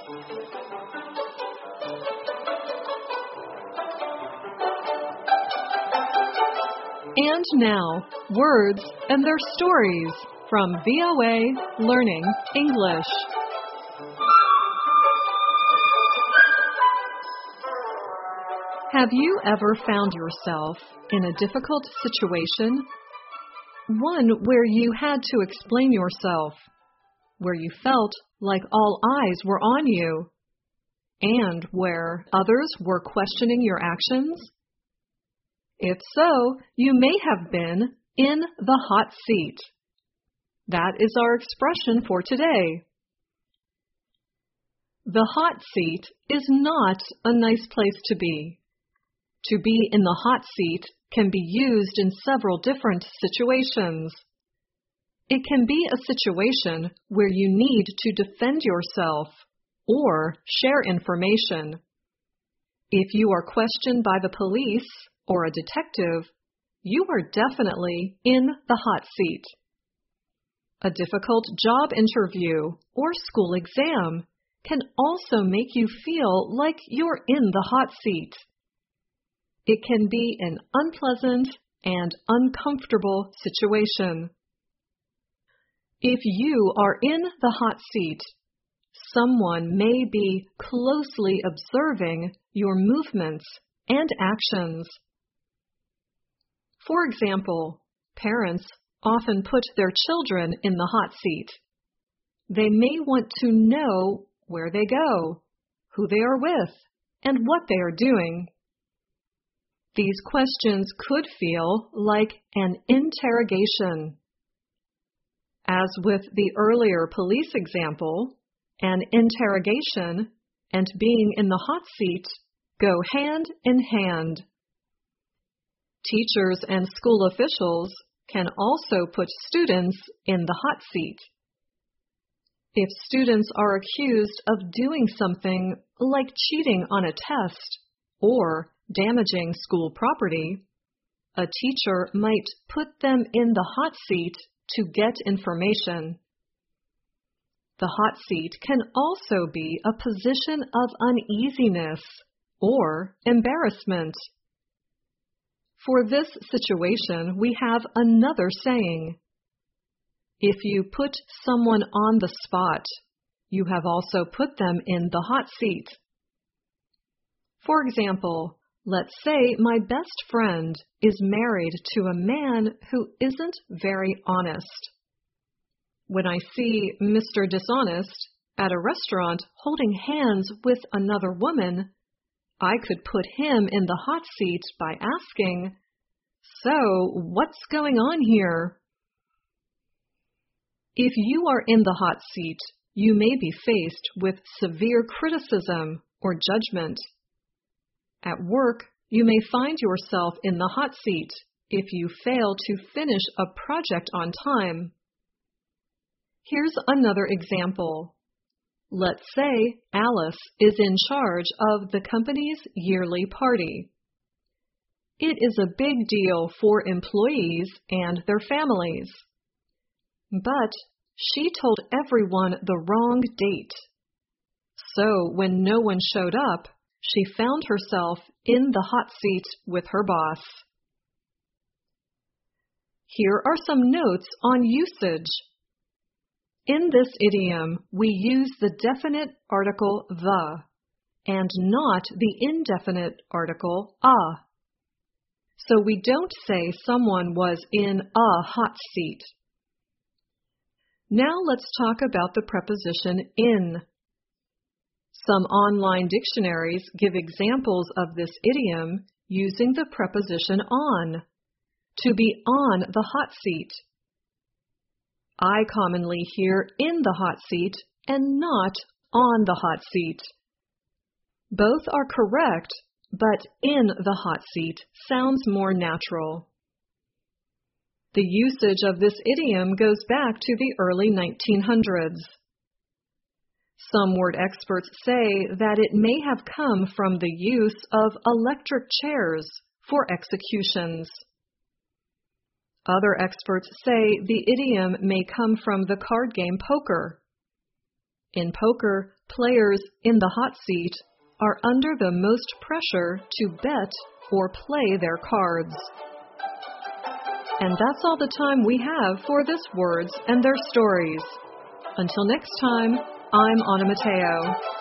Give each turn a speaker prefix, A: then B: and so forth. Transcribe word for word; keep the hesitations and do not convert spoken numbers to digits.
A: And now, words and their stories from V O A Learning English. Have you ever found yourself in a difficult situation? One where you had to explain yourself, where you felt like all eyes were on you, and where others were questioning your actions? If so, you may have been in the hot seat. That is our expression for today. The hot seat is not a nice place to be. To be in the hot seat can be used in several different situations. It can be a situation where you need to defend yourself or share information. If you are questioned by the police or a detective, you are definitely in the hot seat. A difficult job interview or school exam can also make you feel like you're in the hot seat. It can be an unpleasant and uncomfortable situation. If you are in the hot seat, someone may be closely observing your movements and actions. For example, parents often put their children in the hot seat. They may want to know where they go, who they are with, and what they are doing. These questions could feel like an interrogation. As with the earlier police example, an interrogation and being in the hot seat go hand in hand. Teachers and school officials can also put students in the hot seat. If students are accused of doing something like cheating on a test or damaging school property, a teacher might put them in the hot seat to get information. The hot seat can also be a position of uneasiness or embarrassment. For this situation, we have another saying. If you put someone on the spot, you have also put them in the hot seat. For example, let's say my best friend is married to a man who isn't very honest. When I see Mister Dishonest at a restaurant holding hands with another woman, I could put him in the hot seat by asking, "So, what's going on here?" If you are in the hot seat, you may be faced with severe criticism or judgment. At work, you may find yourself in the hot seat if you fail to finish a project on time. Here's another example. Let's say Alice is in charge of the company's yearly party. It is a big deal for employees and their families. But she told everyone the wrong date. So when no one showed up, she found herself in the hot seat with her boss. Here are some notes on usage. In this idiom, we use the definite article the and not the indefinite article a. So we don't say someone was in a hot seat. Now let's talk about the preposition in. Some online dictionaries give examples of this idiom using the preposition on, to be on the hot seat. I commonly hear in the hot seat and not on the hot seat. Both are correct, but in the hot seat sounds more natural. The usage of this idiom goes back to the early nineteen hundreds. Some word experts say that it may have come from the use of electric chairs for executions. Other experts say the idiom may come from the card game poker. In poker, Players in the hot seat are under the most pressure to bet or play their cards. And that's all the time we have for this Words and Their Stories. Until next time, I'm Anna Mateo.